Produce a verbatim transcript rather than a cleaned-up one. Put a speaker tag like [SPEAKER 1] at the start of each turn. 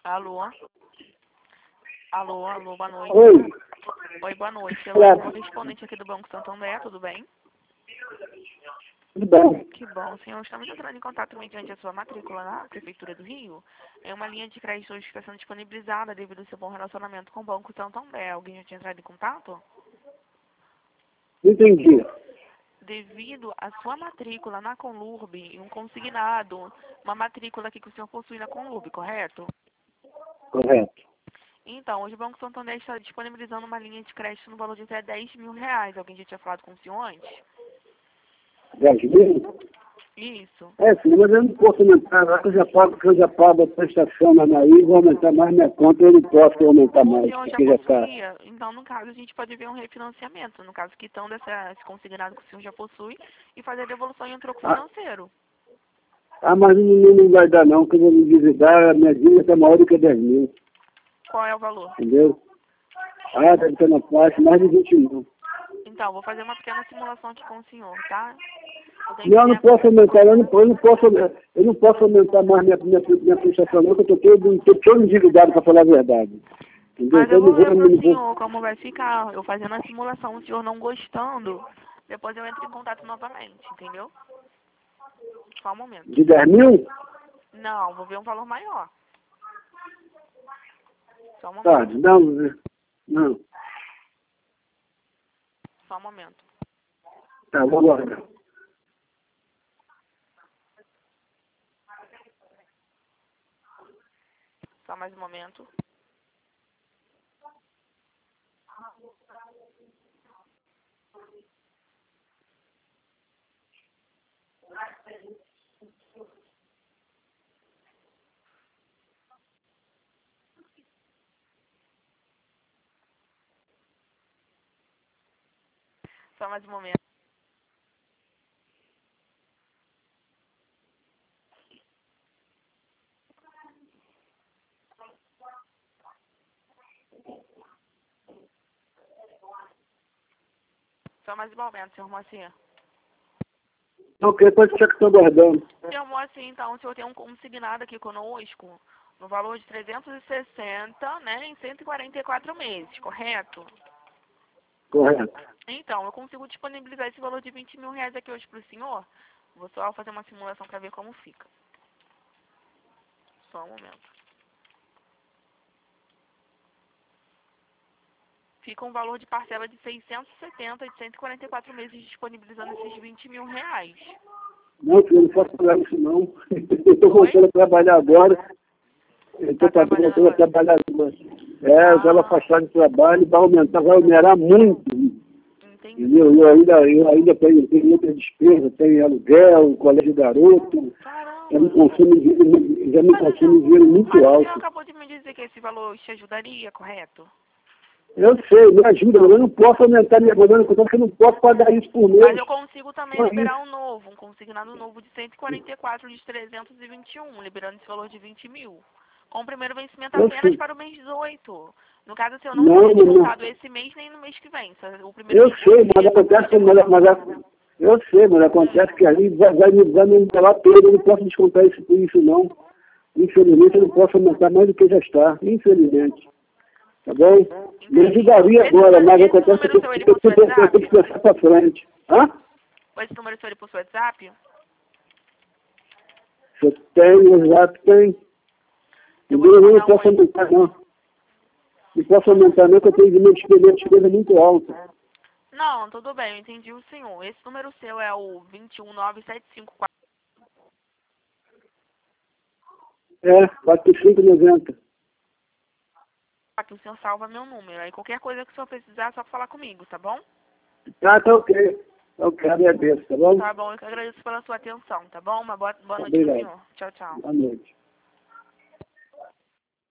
[SPEAKER 1] Alô? Alô, alô, boa noite.
[SPEAKER 2] Oi.
[SPEAKER 1] Oi, boa noite. Eu
[SPEAKER 2] Olá.
[SPEAKER 1] sou correspondente aqui do Banco Santander, tudo bem?
[SPEAKER 2] Tudo bem?
[SPEAKER 1] Que bom, senhor. Estamos entrando em contato mediante a sua matrícula na Prefeitura do Rio. É uma linha de crédito hoje que está sendo disponibilizada devido ao seu bom relacionamento com o Banco Santander. Alguém já tinha entrado em contato?
[SPEAKER 2] Entendi.
[SPEAKER 1] Devido à sua matrícula na Conlurb e um consignado, uma matrícula aqui que o senhor possui na Conlurb, correto?
[SPEAKER 2] Correto.
[SPEAKER 1] Então, hoje o Banco Santander está disponibilizando uma linha de crédito no valor de até dez mil reais. Alguém já tinha falado com o senhor antes?
[SPEAKER 2] dez mil?
[SPEAKER 1] Isso.
[SPEAKER 2] É, filho, mas eu não posso aumentar, já que eu já pago, que eu já pago a prestação na Naí, vou aumentar mais minha conta, eu não posso aumentar
[SPEAKER 1] O
[SPEAKER 2] mais,
[SPEAKER 1] senhor já
[SPEAKER 2] porque já está.
[SPEAKER 1] possuía, então no caso a gente pode ver um refinanciamento, no caso quitando essa, esse consignado que o senhor já possui e fazer a devolução em um troco
[SPEAKER 2] Ah,
[SPEAKER 1] financeiro.
[SPEAKER 2] ah, mas não, não não vai dar não, que eu vou me endividar, a minha dívida está maior do que dez mil,
[SPEAKER 1] Qual é o valor?
[SPEAKER 2] entendeu? Ah, deve estar na faixa, mais de vinte mil.
[SPEAKER 1] Então, vou fazer uma pequena simulação aqui com o senhor, tá? Eu tenho que
[SPEAKER 2] Não, eu
[SPEAKER 1] ter
[SPEAKER 2] não
[SPEAKER 1] a-
[SPEAKER 2] posso aumentar, eu não, eu não posso, eu não posso aumentar mais minha, minha, minha prestação não, que eu estou todo, tô todo endividado, para falar a verdade. Entendeu?
[SPEAKER 1] Mas
[SPEAKER 2] Então
[SPEAKER 1] eu
[SPEAKER 2] eu não
[SPEAKER 1] vou
[SPEAKER 2] vou,
[SPEAKER 1] ver para o
[SPEAKER 2] não vou.
[SPEAKER 1] senhor como vai ficar, eu fazendo a simulação, o senhor não gostando, depois eu entro em contato novamente, entendeu? Só um momento.
[SPEAKER 2] De dez mil?
[SPEAKER 1] Não, vou ver um valor maior. Só um
[SPEAKER 2] Tá,
[SPEAKER 1] momento.
[SPEAKER 2] não, não.
[SPEAKER 1] Só um momento.
[SPEAKER 2] Tá, vamos lá.
[SPEAKER 1] Só mais um momento. Só mais um momento. Só mais um momento, senhor Moacir.
[SPEAKER 2] Ok, pode ficar que estou guardando.
[SPEAKER 1] Senhor Moacir, então, o senhor tem um consignado aqui conosco no valor de trezentos e sessenta, né, em cento e quarenta e quatro meses, correto?
[SPEAKER 2] Correto.
[SPEAKER 1] Então, eu consigo disponibilizar esse valor de vinte mil reais aqui hoje para o senhor. Vou só fazer uma simulação para ver como fica. Só um momento. Fica um valor de parcela de seiscentos e setenta de cento e quarenta e quatro meses disponibilizando esses vinte mil reais.
[SPEAKER 2] Não, filho, eu não posso pagar isso não. Eu estou
[SPEAKER 1] Oi?
[SPEAKER 2] voltando a trabalhar agora. Eu estou
[SPEAKER 1] Tá trabalhando
[SPEAKER 2] voltando a
[SPEAKER 1] agora?
[SPEAKER 2] trabalhar agora. É, eu estava
[SPEAKER 1] Ah,
[SPEAKER 2] afastado de trabalho, vai aumentar, vai aumentar muito.
[SPEAKER 1] entendi.
[SPEAKER 2] Entendeu? Eu ainda, eu ainda tenho, tenho outra despesa, tenho aluguel, colégio de garoto. Já me
[SPEAKER 1] Caramba.
[SPEAKER 2] consome dinheiro, já me
[SPEAKER 1] Mas o
[SPEAKER 2] consome
[SPEAKER 1] senhor,
[SPEAKER 2] dinheiro muito
[SPEAKER 1] mas o senhor
[SPEAKER 2] alto.
[SPEAKER 1] acabou de me dizer que esse valor te ajudaria, correto?
[SPEAKER 2] Eu sei, me ajuda, mas eu não posso aumentar minha banana, porque eu não posso pagar isso por
[SPEAKER 1] Mas
[SPEAKER 2] mês.
[SPEAKER 1] eu consigo também
[SPEAKER 2] Só
[SPEAKER 1] liberar
[SPEAKER 2] isso.
[SPEAKER 1] um novo, um consignado novo de cento e quarenta e quatro de trezentos e vinte e um, liberando esse valor de vinte mil. Com o primeiro vencimento
[SPEAKER 2] Eu
[SPEAKER 1] apenas
[SPEAKER 2] sei.
[SPEAKER 1] para o mês dezoito. No caso, se eu não
[SPEAKER 2] Não,
[SPEAKER 1] seria
[SPEAKER 2] não, não.
[SPEAKER 1] descontado esse mês nem no mês que vem. Só o primeiro
[SPEAKER 2] Eu sei,
[SPEAKER 1] vencimento
[SPEAKER 2] mas
[SPEAKER 1] seria só no mês
[SPEAKER 2] acontece
[SPEAKER 1] de
[SPEAKER 2] que mas,
[SPEAKER 1] agosto.
[SPEAKER 2] mas, eu sei, mas acontece que ali vai, vai me vai me embalar todo, eu não posso descontar isso por isso não. Infelizmente eu não posso aumentar mais do que já está, infelizmente. Tá bom? Me
[SPEAKER 1] Entendi.
[SPEAKER 2] ajudaria
[SPEAKER 1] Esse
[SPEAKER 2] agora,
[SPEAKER 1] número,
[SPEAKER 2] mas
[SPEAKER 1] esse
[SPEAKER 2] acontece que
[SPEAKER 1] número
[SPEAKER 2] eu
[SPEAKER 1] seu, ele
[SPEAKER 2] eu-
[SPEAKER 1] possui
[SPEAKER 2] eu- eu tenho
[SPEAKER 1] WhatsApp?
[SPEAKER 2] que pensar para frente. Hã?
[SPEAKER 1] Esse número seu, ele possui WhatsApp?
[SPEAKER 2] Se eu tenho, exato, tem.
[SPEAKER 1] Eu vou te
[SPEAKER 2] Eu não
[SPEAKER 1] mandar um
[SPEAKER 2] posso
[SPEAKER 1] oi.
[SPEAKER 2] aumentar não. Não posso aumentar não, porque eu tenho de minha despesa, minha despesa muito alta.
[SPEAKER 1] Não, tudo bem, eu entendi o senhor. Esse número seu é o vinte e um nove sete cinco quatro.
[SPEAKER 2] É, quatro cinco noventa.
[SPEAKER 1] Aqui o senhor salva meu número. Aí qualquer coisa que o senhor precisar, é só falar comigo, tá bom?
[SPEAKER 2] Tá, tá ok. Tá ok, agradeço, tá bom?
[SPEAKER 1] Tá bom, eu que agradeço pela sua atenção, tá bom? Uma boa, boa noite pro
[SPEAKER 2] Obrigado.
[SPEAKER 1] senhor. Tchau, tchau.
[SPEAKER 2] Boa noite.